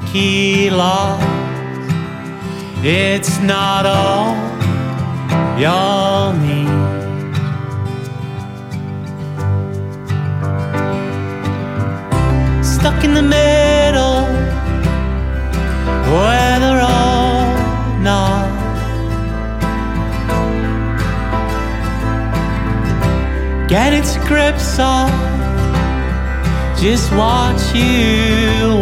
he lost. It's not all you'll need. Stuck in the middle, whether or not. Getting to grips on just what you